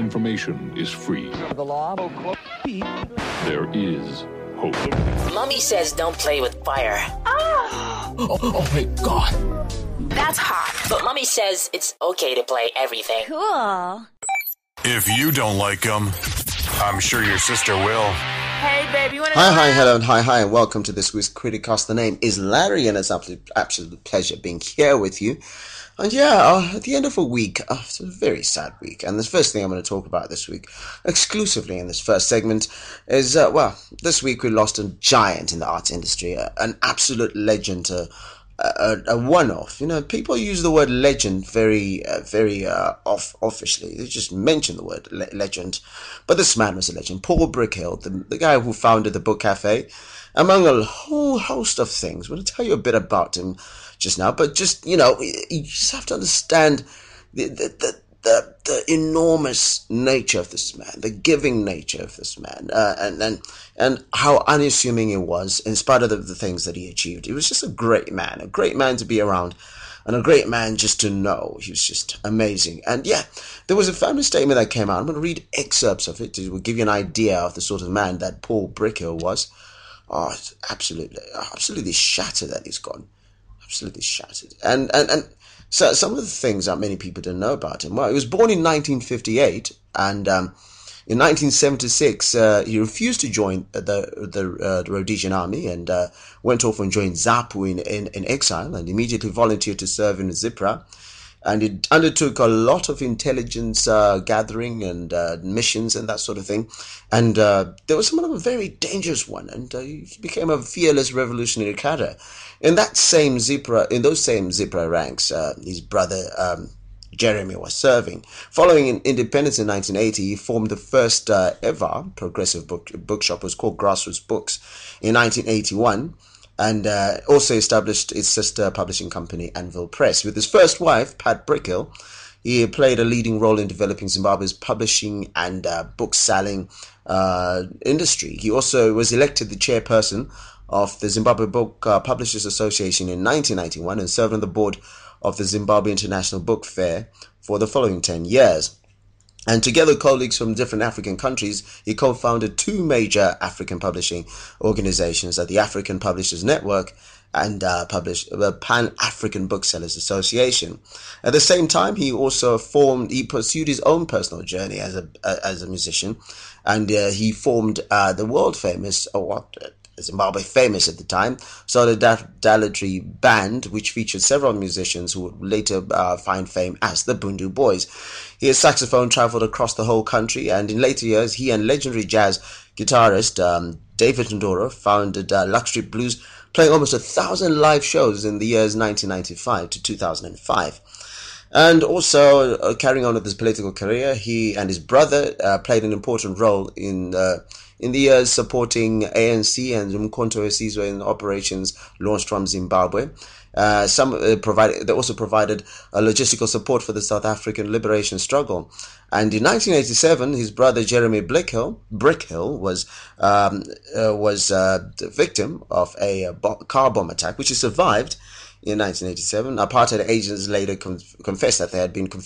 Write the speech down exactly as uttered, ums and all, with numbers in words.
information is free. The law. There is hope. Mommy says don't play with fire. Oh, oh my God. That's hot. But Mommy says it's okay to play everything. Cool. If you don't like them, I'm sure your sister will. Hey, baby, you want to Hi, hi, hello, and hi, hi, and welcome to this week's Criticast. The name is Larry, and it's an absolute, absolute pleasure being here with you. And yeah, uh, at the end of a week, uh, it's a very sad week, and the first thing I'm going to talk about this week, exclusively in this first segment, is, uh, well, this week we lost a giant in the arts industry, uh, an absolute legend, uh, a, a one-off. You know, people use the word legend very, uh, very uh, off, offishly. They just mention the word le- legend. But this man was a legend. Paul Brickhill, the, the guy who founded the Book Cafe, among a whole host of things. I'm going to tell you a bit about him just now. But just, you know, you just have to understand the the the, the, the enormous nature of this man, the giving nature of this man, uh, and and and how unassuming he was in spite of the, the things that he achieved. He was just a great man, a great man to be around, and a great man just to know. He was just amazing. And yeah, there was a family statement that came out. I'm going to read excerpts of it to give you an idea of the sort of man that Paul Brickhill was. Oh, it's absolutely, absolutely shattered that he's gone. Absolutely shattered. And, and, and so some of the things that many people don't know about him. Well, he was born in nineteen fifty-eight, and um, in nineteen seventy-six, uh, he refused to join the the, uh, the Rhodesian army and uh, went off and joined ZAPU in, in, in exile, and immediately volunteered to serve in ZIPRA. And he undertook a lot of intelligence uh, gathering and uh, missions and that sort of thing. And uh, there was some of a very dangerous one, and uh, he became a fearless revolutionary cadre. In that same ZIPRA, in those same ZIPRA ranks, uh, his brother um, Jeremy was serving. Following in independence in nineteen eighty, he formed the first uh, ever progressive book bookshop. It was called Grassroots Books in nineteen eighty-one. And uh, also established its sister publishing company, Anvil Press. With his first wife, Pat Brickhill, he played a leading role in developing Zimbabwe's publishing and uh, book-selling uh, industry. He also was elected the chairperson of the Zimbabwe Book uh, Publishers Association in nineteen ninety-one and served on the board of the Zimbabwe International Book Fair for the following ten years. And together with colleagues from different African countries, he co-founded two major African publishing organizations at the African Publishers Network and uh, published the Pan-African Booksellers Association. At the same time, he also formed, he pursued his own personal journey as a as a musician, and uh, he formed uh, the world famous, or what, Zimbabwe famous at the time, Solidarity Band, which featured several musicians who would later uh, find fame as the Bundu Boys. His saxophone traveled across the whole country, and in later years, he and legendary jazz guitarist um, David Ndoro founded uh, Luxury Blues, playing almost a thousand live shows in the years nineteen ninety-five to two thousand five. And also, uh, carrying on with his political career, he and his brother uh, played an important role in uh, in the years supporting A N C and Umkhonto we Sizwe in operations launched from Zimbabwe. Uh, some uh, provided, they also provided uh, logistical support for the South African liberation struggle. And in nineteen eighty-seven, his brother Jeremy Brickhill, Brickhill was um, uh, was uh, the victim of a, a bo- car bomb attack, which he survived in nineteen eighty-seven. Apartheid agents later conf- confessed that they had been confused